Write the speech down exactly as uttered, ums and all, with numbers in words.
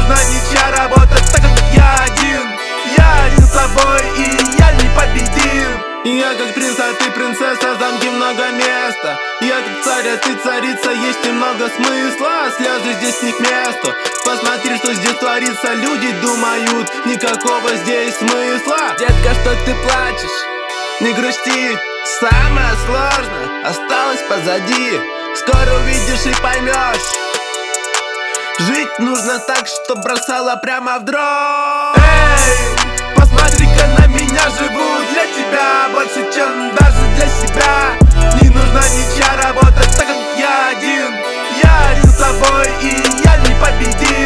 нужна ничья работа, так как я один. Я один с собой, и я непобедим. Я как принц, а ты принцесса, в замке много места. Я как царь, а ты царица, есть немного смысла. Слезы здесь не к месту. Посмотри, что здесь творится, люди думают, никакого здесь смысла. Детка, что ты плачешь? Не грусти, самое сложное осталось позади. Скоро увидишь и поймешь. Жить нужно так, что бросала прямо в дрожь. Эй, посмотри-ка на меня, живу для тебя больше, чем даже для себя. Не нужна ничья работа, так как я один. Я один с собой, и я непобедим.